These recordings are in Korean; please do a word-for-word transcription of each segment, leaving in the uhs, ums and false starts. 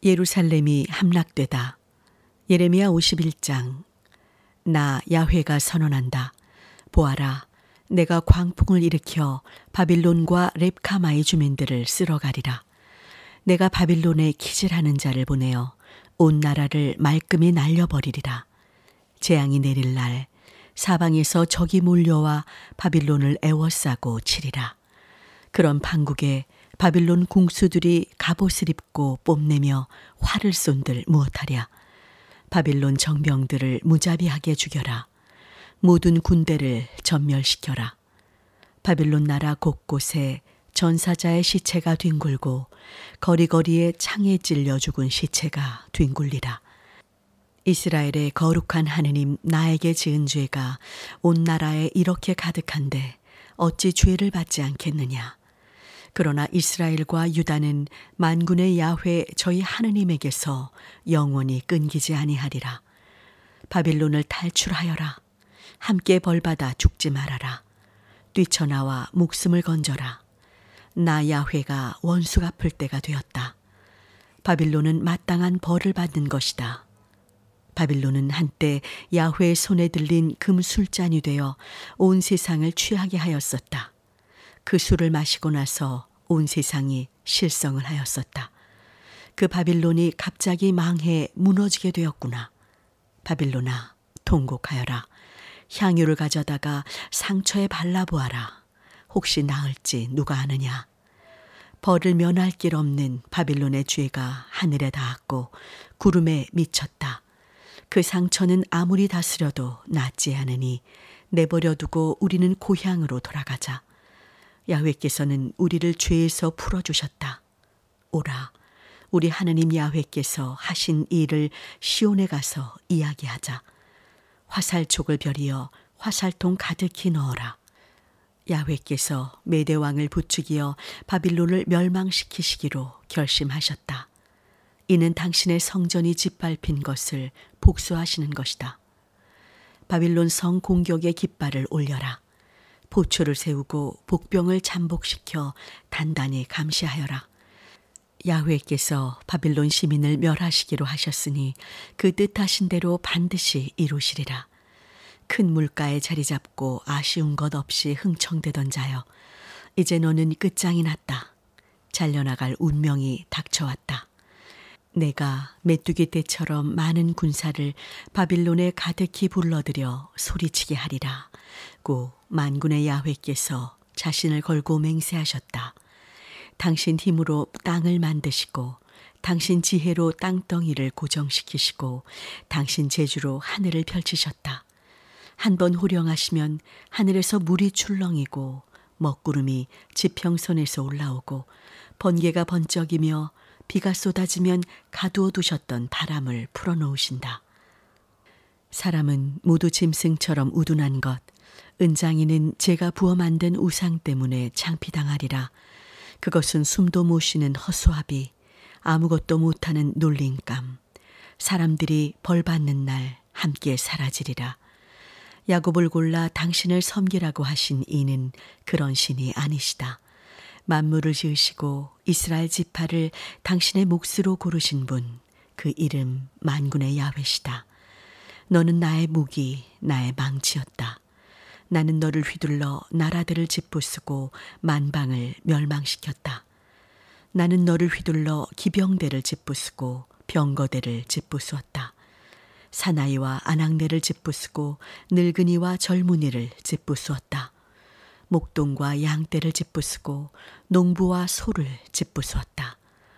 예루살렘이 함락되다. 예레미야 오십일 장. 나 야훼가 선언한다. 보아라, 내가 광풍을 일으켜 바빌론과 렙카마의 주민들을 쓸어가리라. 내가 바빌론에 기질하는 자를 보내어 온 나라를 말끔히 날려버리리라. 재앙이 내릴 날 사방에서 적이 몰려와 바빌론을 애워싸고 치리라. 그런 판국에 바빌론 궁수들이 갑옷을 입고 뽐내며 활을 쏜들 무엇하랴. 바빌론 정병들을 무자비하게 죽여라. 모든 군대를 전멸시켜라. 바빌론 나라 곳곳에 전사자의 시체가 뒹굴고 거리거리에 창에 찔려 죽은 시체가 뒹굴리라. 이스라엘의 거룩한 하느님 나에게 지은 죄가 온 나라에 이렇게 가득한데 어찌 죄를 받지 않겠느냐. 그러나 이스라엘과 유다는 만군의 야훼 저희 하느님에게서 영원히 끊기지 아니하리라. 바빌론을 탈출하여라. 함께 벌받아 죽지 말아라. 뛰쳐나와 목숨을 건져라. 나 야훼가 원수 갚을 때가 되었다. 바빌론은 마땅한 벌을 받는 것이다. 바빌론은 한때 야훼의 손에 들린 금 술잔이 되어 온 세상을 취하게 하였었다. 그 술을 마시고 나서 온 세상이 실성을 하였었다. 그 바빌론이 갑자기 망해 무너지게 되었구나. 바빌론아, 통곡하여라. 향유를 가져다가 상처에 발라보아라. 혹시 나을지 누가 아느냐. 벌을 면할 길 없는 바빌론의 죄가 하늘에 닿았고 구름에 미쳤다. 그 상처는 아무리 다스려도 낫지 않으니 내버려두고 우리는 고향으로 돌아가자. 야훼께서는 우리를 죄에서 풀어주셨다. 오라, 우리 하느님 야훼께서 하신 일을 시온에 가서 이야기하자. 화살촉을 벼리어 화살통 가득히 넣어라. 야훼께서 메대 왕을 부추기어 바빌론을 멸망시키시기로 결심하셨다. 이는 당신의 성전이 짓밟힌 것을 복수하시는 것이다. 바빌론 성 공격의 깃발을 올려라. 보초를 세우고 복병을 잠복시켜 단단히 감시하여라. 야훼께서 바빌론 시민을 멸하시기로 하셨으니 그 뜻하신 대로 반드시 이루시리라. 큰 물가에 자리 잡고 아쉬운 것 없이 흥청대던 자여, 이제 너는 끝장이 났다. 잘려나갈 운명이 닥쳐왔다. 내가 메뚜기 떼처럼 많은 군사를 바빌론에 가득히 불러들여 소리치게 하리라. 고 만군의 야훼께서 자신을 걸고 맹세하셨다. 당신 힘으로 땅을 만드시고 당신 지혜로 땅덩이를 고정시키시고 당신 재주로 하늘을 펼치셨다. 한번 호령하시면 하늘에서 물이 출렁이고 먹구름이 지평선에서 올라오고 번개가 번쩍이며 비가 쏟아지면 가두어 두셨던 바람을 풀어놓으신다. 사람은 모두 짐승처럼 우둔한 것, 은장이는 제가 부어 만든 우상 때문에 창피당하리라. 그것은 숨도 못 쉬는 허수아비, 아무것도 못하는 놀림감. 사람들이 벌받는 날 함께 사라지리라. 야곱을 골라 당신을 섬기라고 하신 이는 그런 신이 아니시다. 만물을 지으시고 이스라엘 지파를 당신의 몫으로 고르신 분, 그 이름 만군의 야훼시다. 너는 나의 무기, 나의 망치였다. 나는 너를 휘둘러 나라들을 짓부수고 만방을 멸망시켰다. 나는 너를 휘둘러 기병대를 짓부수고 병거대를 짓부수었다. 사나이와 아낙네를 짓부수고 늙은이와 젊은이를 짓부수었다. 목동과 양떼를 짓부수고 농부와 소를 짓부수었다.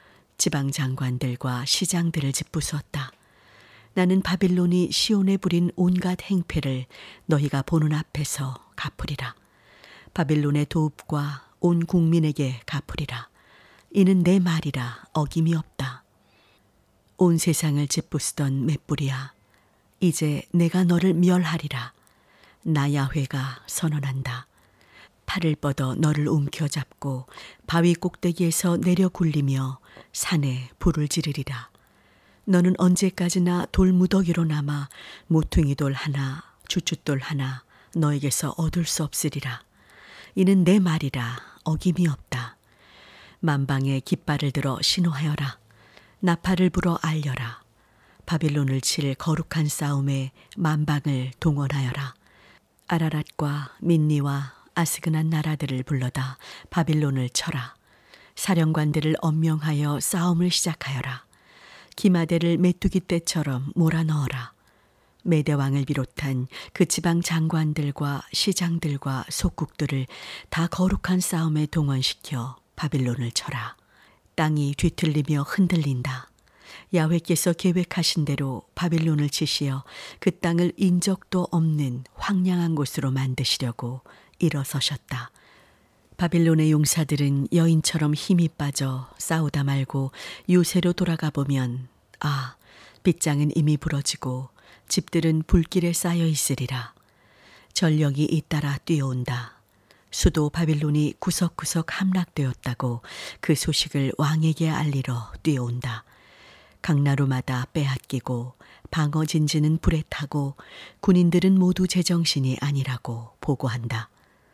지방장관들과 시장들을 짓부수었다. 나는 바빌론이 시온에 부린 온갖 행패를 너희가 보는 앞에서 갚으리라. 바빌론의 도읍과 온 국민에게 갚으리라. 이는 내 말이라 어김이 없다. 온 세상을 짓부수던 맷불이야. 이제 내가 너를 멸하리라. 나 야훼가 선언한다. 팔을 뻗어 너를 움켜잡고 바위 꼭대기에서 내려 굴리며 산에 불을 지르리라. 너는 언제까지나 돌무더기로 남아 모퉁이 돌 하나, 주춧돌 하나 너에게서 얻을 수 없으리라. 이는 내 말이라 어김이 없다. 만방에 깃발을 들어 신호하여라. 나팔을 불어 알려라. 바빌론을 칠 거룩한 싸움에 만방을 동원하여라. 아라랏과 민니와 아스그난 나라들을 불러다 바빌론을 쳐라. 사령관들을 엄명하여 싸움을 시작하여라. 기마대를 메뚜기 떼처럼 몰아넣어라. 메대왕을 비롯한 그 지방 장관들과 시장들과 속국들을 다 거룩한 싸움에 동원시켜 바빌론을 쳐라. 땅이 뒤틀리며 흔들린다. 야훼께서 계획하신 대로 바빌론을 치시어 그 땅을 인적도 없는 황량한 곳으로 만드시려고 일어서셨다. 바빌론의 용사들은 여인처럼 힘이 빠져 싸우다 말고 요새로 돌아가 보면 아, 빗장은 이미 부러지고 집들은 불길에 쌓여 있으리라. 전력이 잇따라 뛰어온다. 수도 바빌론이 구석구석 함락되었다고 그 소식을 왕에게 알리러 뛰어온다. 강나루마다 빼앗기고 방어진지는 불에 타고 군인들은 모두 제정신이 아니라고 보고한다.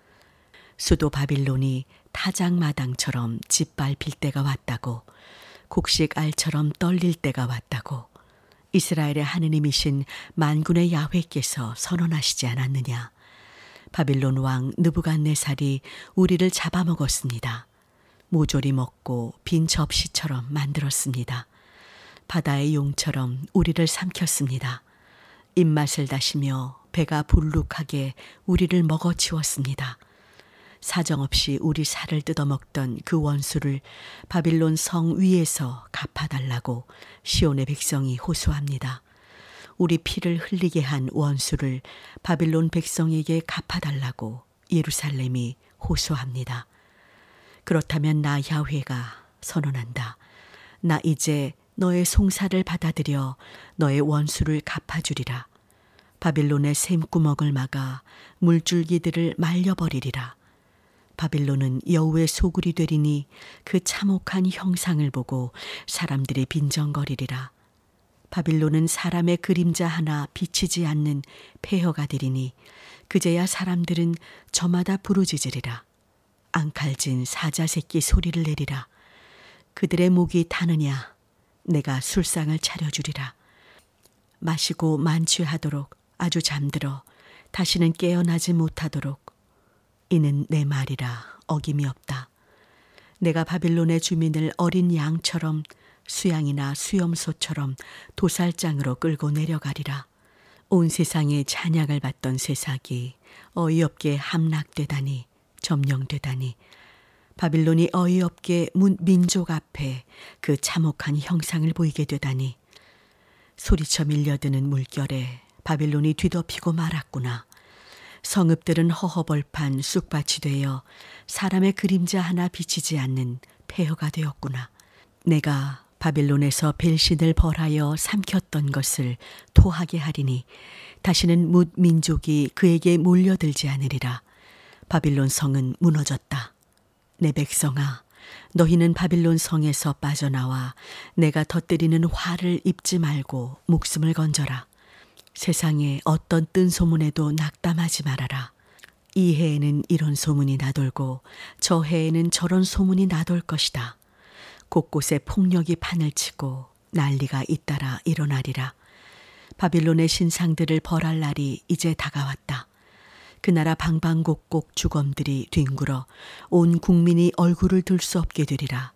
수도 바빌론이 타작마당처럼 짓밟힐 때가 왔다고, 곡식 알처럼 떨릴 때가 왔다고 이스라엘의 하느님이신 만군의 야훼께서 선언하시지 않았느냐. 바빌론 왕 느부갓네살이 우리를 잡아먹었습니다. 모조리 먹고 빈 접시처럼 만들었습니다. 바다의 용처럼 우리를 삼켰습니다. 입맛을 다시며 배가 불룩하게 우리를 먹어치웠습니다. 사정없이 우리 살을 뜯어먹던 그 원수를 바빌론 성 위에서 갚아달라고 시온의 백성이 호소합니다. 우리 피를 흘리게 한 원수를 바빌론 백성에게 갚아달라고 예루살렘이 호소합니다. 그렇다면 나 야훼가 선언한다. 나 이제 너의 송사를 받아들여 너의 원수를 갚아주리라. 바빌론의 샘구멍을 막아 물줄기들을 말려버리리라. 바빌론은 여우의 소굴이 되리니 그 참혹한 형상을 보고 사람들이 빈정거리리라. 바빌론은 사람의 그림자 하나 비치지 않는 폐허가 되리니 그제야 사람들은 저마다 부르짖으리라. 앙칼진 사자 새끼 소리를 내리라. 그들의 목이 타느냐. 내가 술상을 차려주리라. 마시고 만취하도록 아주 잠들어 다시는 깨어나지 못하도록. 이는 내 말이라 어김이 없다. 내가 바빌론의 주민을 어린 양처럼 수양이나 수염소처럼 도살장으로 끌고 내려가리라. 온 세상에 찬양을 받던 세상이 어이없게 함락되다니, 점령되다니, 바빌론이 어이없게 문 민족 앞에 그 참혹한 형상을 보이게 되다니, 소리쳐 밀려드는 물결에 바빌론이 뒤덮이고 말았구나. 성읍들은 허허벌판 쑥밭이 되어 사람의 그림자 하나 비치지 않는 폐허가 되었구나. 내가 바빌론에서 벨신을 벌하여 삼켰던 것을 토하게 하리니 다시는 뭇 민족이 그에게 몰려들지 않으리라. 바빌론 성은 무너졌다. 내 백성아, 너희는 바빌론 성에서 빠져나와 내가 터뜨리는 화를 입지 말고 목숨을 건져라. 세상에 어떤 뜬 소문에도 낙담하지 말아라. 이 해에는 이런 소문이 나돌고 저 해에는 저런 소문이 나돌 것이다. 곳곳에 폭력이 판을 치고 난리가 잇따라 일어나리라. 바빌론의 신상들을 벌할 날이 이제 다가왔다. 그 나라 방방곡곡 주검들이 뒹굴어 온 국민이 얼굴을 들 수 없게 되리라.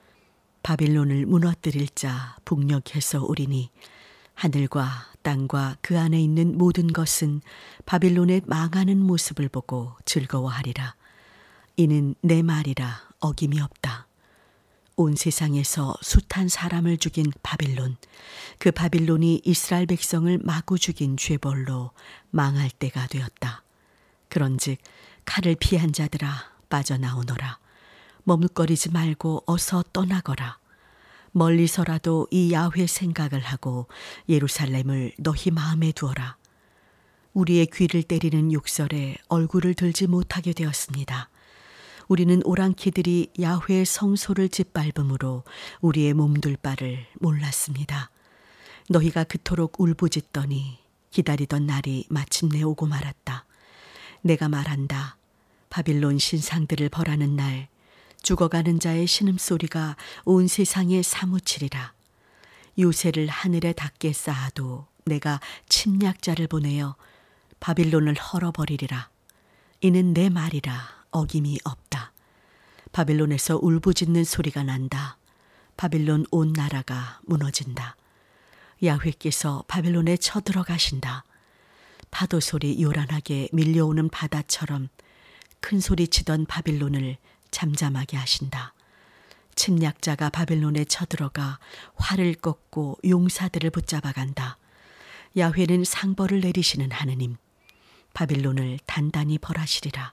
바빌론을 무너뜨릴 자 북녘에서 오리니 하늘과 땅과 그 안에 있는 모든 것은 바빌론의 망하는 모습을 보고 즐거워하리라. 이는 내 말이라 어김이 없다. 온 세상에서 숱한 사람을 죽인 바빌론, 그 바빌론이 이스라엘 백성을 마구 죽인 죄벌로 망할 때가 되었다. 그런즉 칼을 피한 자들아 빠져나오너라. 머뭇거리지 말고 어서 떠나거라. 멀리서라도 이 야훼 생각을 하고 예루살렘을 너희 마음에 두어라. 우리의 귀를 때리는 욕설에 얼굴을 들지 못하게 되었습니다. 우리는 오랑캐들이 야훼의 성소를 짓밟음으로 우리의 몸둘 바를 몰랐습니다. 너희가 그토록 울부짖더니 기다리던 날이 마침내 오고 말았다. 내가 말한다. 바빌론 신상들을 벌하는 날 죽어가는 자의 신음소리가 온 세상에 사무치리라. 유새를 하늘에 닿게 쌓아도 내가 침략자를 보내어 바빌론을 헐어버리리라. 이는 내 말이라 어김이 없다. 바빌론에서 울부짖는 소리가 난다. 바빌론 온 나라가 무너진다. 야훼께서 바빌론에 쳐들어가신다. 파도 소리 요란하게 밀려오는 바다처럼 큰 소리 치던 바빌론을 잠잠하게 하신다. 침략자가 바빌론에 쳐들어가 활을 꺾고 용사들을 붙잡아 간다. 야훼는 상벌을 내리시는 하느님, 바빌론을 단단히 벌하시리라.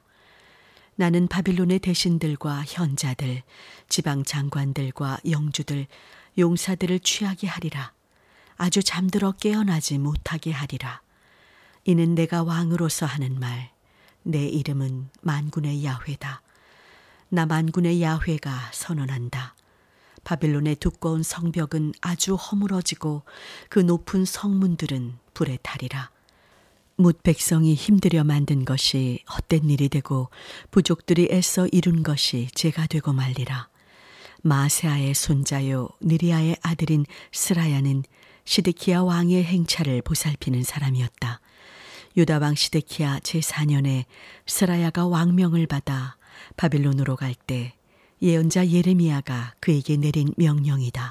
나는 바빌론의 대신들과 현자들, 지방 장관들과 영주들, 용사들을 취하게 하리라. 아주 잠들어 깨어나지 못하게 하리라. 이는 내가 왕으로서 하는 말, 내 이름은 만군의 야훼다. 나 만군의 야훼가 선언한다. 바빌론의 두꺼운 성벽은 아주 허물어지고 그 높은 성문들은 불에 타리라. 뭇 백성이 힘들여 만든 것이 헛된 일이 되고 부족들이 애써 이룬 것이 죄가 되고 말리라. 마세아의 손자요 느리아의 아들인 스라야는 시드키야 왕의 행차를 보살피는 사람이었다. 유다 왕 시드키야 제사 년에 스라야가 왕명을 받아 바빌론으로 갈 때 예언자 예레미야가 그에게 내린 명령이다.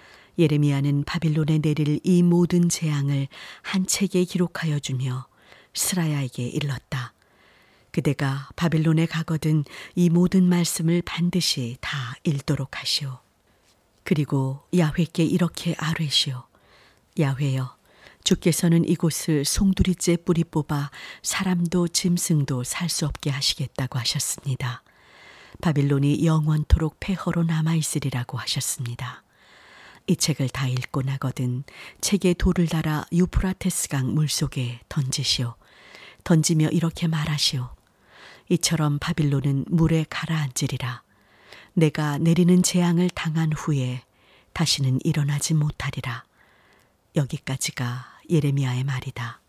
예레미야는 바빌론에 내릴 이 모든 재앙을 한 책에 기록하여 주며 스라야에게 일렀다. 그대가 바빌론에 가거든 이 모든 말씀을 반드시 다 읽도록 하시오. 그리고 야훼께 이렇게 아뢰시오. 야훼여, 주께서는 이곳을 송두리째 뿌리 뽑아 사람도 짐승도 살 수 없게 하시겠다고 하셨습니다. 바빌론이 영원토록 폐허로 남아있으리라고 하셨습니다. 이 책을 다 읽고 나거든 책에 돌을 달아 유프라테스강 물속에 던지시오. 던지며 이렇게 말하시오. 이처럼 바빌론은 물에 가라앉으리라. 내가 내리는 재앙을 당한 후에 다시는 일어나지 못하리라. 여기까지가 예레미야의 말이다.